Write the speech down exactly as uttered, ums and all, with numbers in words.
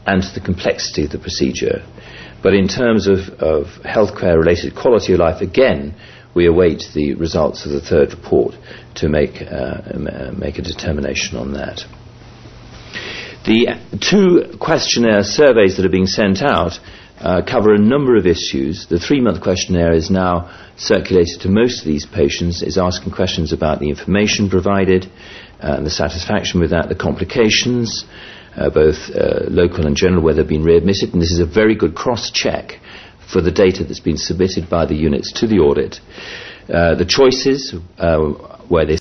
and to the complexity of the procedure. But in terms of, of healthcare-related quality of life, again, we await the results of the third report to make, uh, make a determination on that. The two questionnaire surveys that are being sent out uh, cover a number of issues. The three-month questionnaire is now circulated to most of these patients, is asking questions about the information provided, uh, and the satisfaction with that, the complications, uh, both uh, local and general, whether they've been readmitted, and this is a very good cross-check for the data that's been submitted by the units to the audit. Uh, the choices, uh, where they